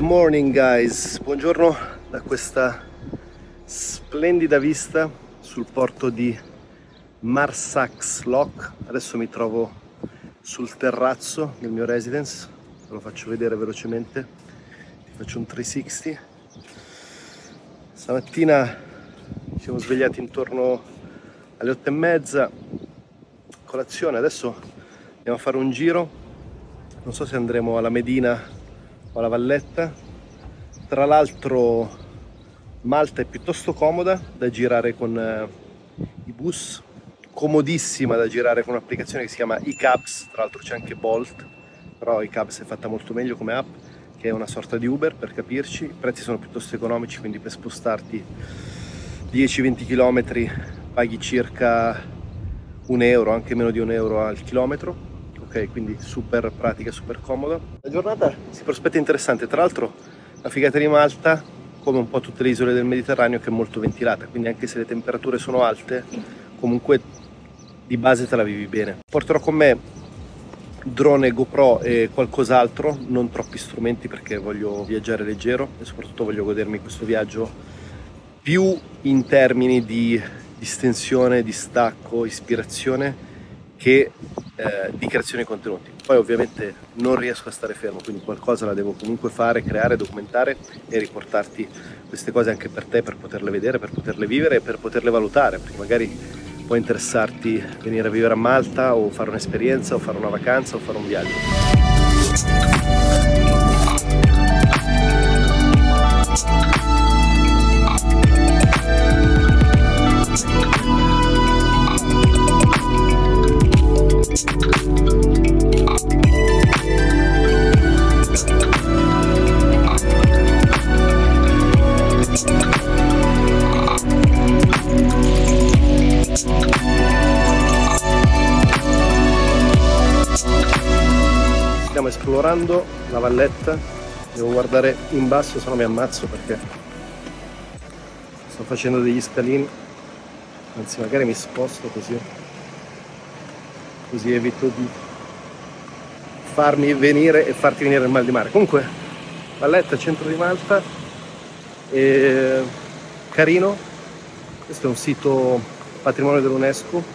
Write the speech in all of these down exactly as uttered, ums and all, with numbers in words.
morning guys, buongiorno da questa splendida vista sul porto di Marsaxlokk. Adesso mi trovo sul terrazzo del mio residence, ve lo faccio vedere velocemente, ti faccio un trecentosessanta. Stamattina ci siamo svegliati intorno alle otto e mezza, colazione, adesso andiamo a fare un giro, non so se andremo alla Medina o alla Valletta. Tra l'altro Malta è piuttosto comoda da girare con eh, i bus, comodissima da girare con un'applicazione che si chiama iCabs, tra l'altro c'è anche Bolt, però iCabs è fatta molto meglio come app, che è una sorta di Uber per capirci. I prezzi sono piuttosto economici, quindi per spostarti dieci venti chilometri paghi circa un euro, anche meno di un euro al chilometro. Ok, quindi super pratica, super comoda. La giornata si prospetta interessante, tra l'altro la figata di Malta, come un po' tutte le isole del Mediterraneo, che è molto ventilata, quindi anche se le temperature sono alte, comunque di base te la vivi bene. Porterò con me drone, GoPro e qualcos'altro, non troppi strumenti perché voglio viaggiare leggero e soprattutto voglio godermi questo viaggio più in termini di distensione, distacco, ispirazione che eh, di creazione di contenuti. Poi ovviamente non riesco a stare fermo, quindi qualcosa la devo comunque fare, creare, documentare e riportarti queste cose anche per te, per poterle vedere, per poterle vivere e per poterle valutare, perché magari può interessarti venire a vivere a Malta o fare un'esperienza o fare una vacanza o fare un viaggio. Stiamo esplorando la Valletta, devo guardare in basso se no mi ammazzo perché sto facendo degli scalini, anzi magari mi sposto così così evito di farmi venire e farti venire il mal di mare. Comunque Valletta, centro di Malta, è carino, questo è un sito patrimonio dell'UNESCO.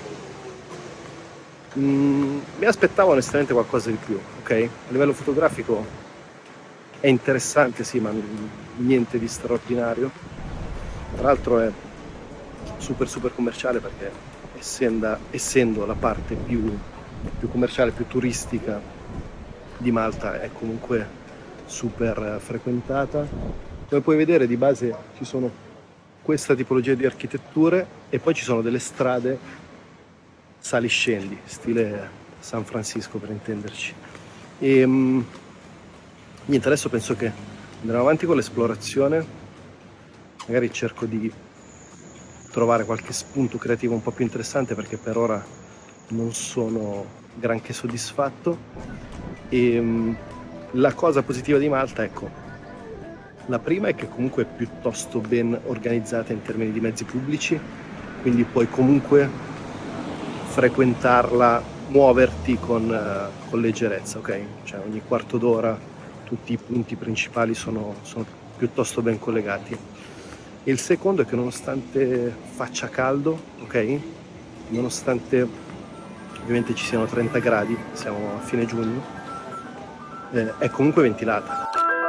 Mm, mi aspettavo onestamente qualcosa di più, ok? A livello fotografico è interessante, sì, ma niente di straordinario. Tra l'altro è super super commerciale perché essendo, essendo la parte più, più commerciale, più turistica di Malta, è comunque super frequentata. Come puoi vedere di base ci sono questa tipologia di architetture e poi ci sono delle strade sali-scendi, stile San Francisco per intenderci. E um, niente, adesso penso che andremo avanti con l'esplorazione, magari cerco di trovare qualche spunto creativo un po' più interessante perché per ora non sono granché soddisfatto. E um, la cosa positiva di Malta, ecco, la prima è che comunque è piuttosto ben organizzata in termini di mezzi pubblici, quindi puoi comunque frequentarla, muoverti con, uh, con leggerezza, ok? Cioè ogni quarto d'ora tutti i punti principali sono, sono piuttosto ben collegati. E il secondo è che nonostante faccia caldo, ok? Nonostante ovviamente ci siano trenta gradi, siamo a fine giugno, eh, è comunque ventilata.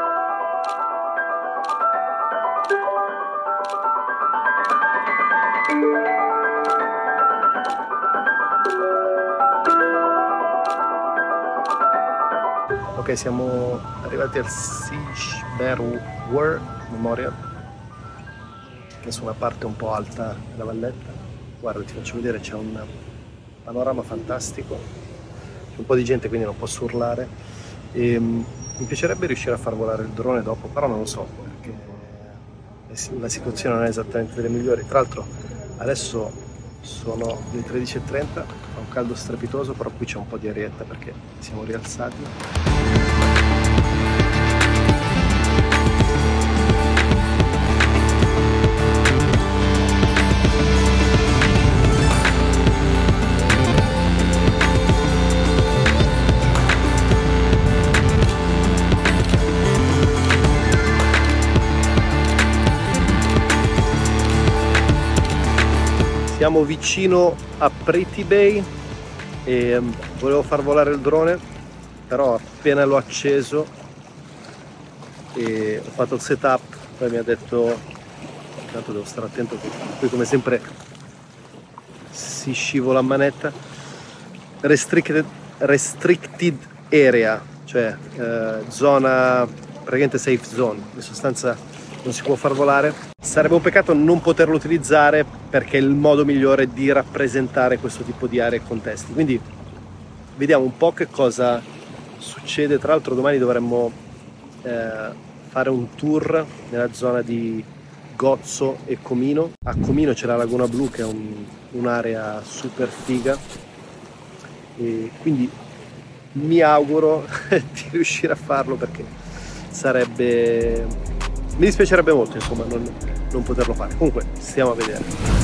Ok, siamo arrivati al Siege Bear War Memorial, che è su una parte un po' alta della valletta. Guarda, ti faccio vedere, c'è un panorama fantastico, c'è un po' di gente quindi non posso urlare e um, mi piacerebbe riuscire a far volare il drone dopo, però non lo so perché la situazione non è esattamente delle migliori. Tra l'altro adesso sono le tredici e trenta, fa un caldo strepitoso, però qui c'è un po' di arietta perché siamo rialzati. siamo vicino a Pretty Bay e volevo far volare il drone, però appena l'ho acceso e ho fatto il setup, poi mi ha detto, intanto devo stare attento, qui come sempre si scivola a manetta, restricted, restricted area, cioè eh, zona praticamente safe zone, in sostanza non si può far volare. Sarebbe un peccato non poterlo utilizzare perché è il modo migliore di rappresentare questo tipo di aree e contesti, quindi vediamo un po' che cosa succede. Tra l'altro domani dovremmo eh, fare un tour nella zona di Gozzo e Comino. A Comino c'è la Laguna Blu, che è un, un'area super figa, e quindi mi auguro di riuscire a farlo, perché sarebbe, mi dispiacerebbe molto insomma non, non poterlo fare. Comunque stiamo a vedere.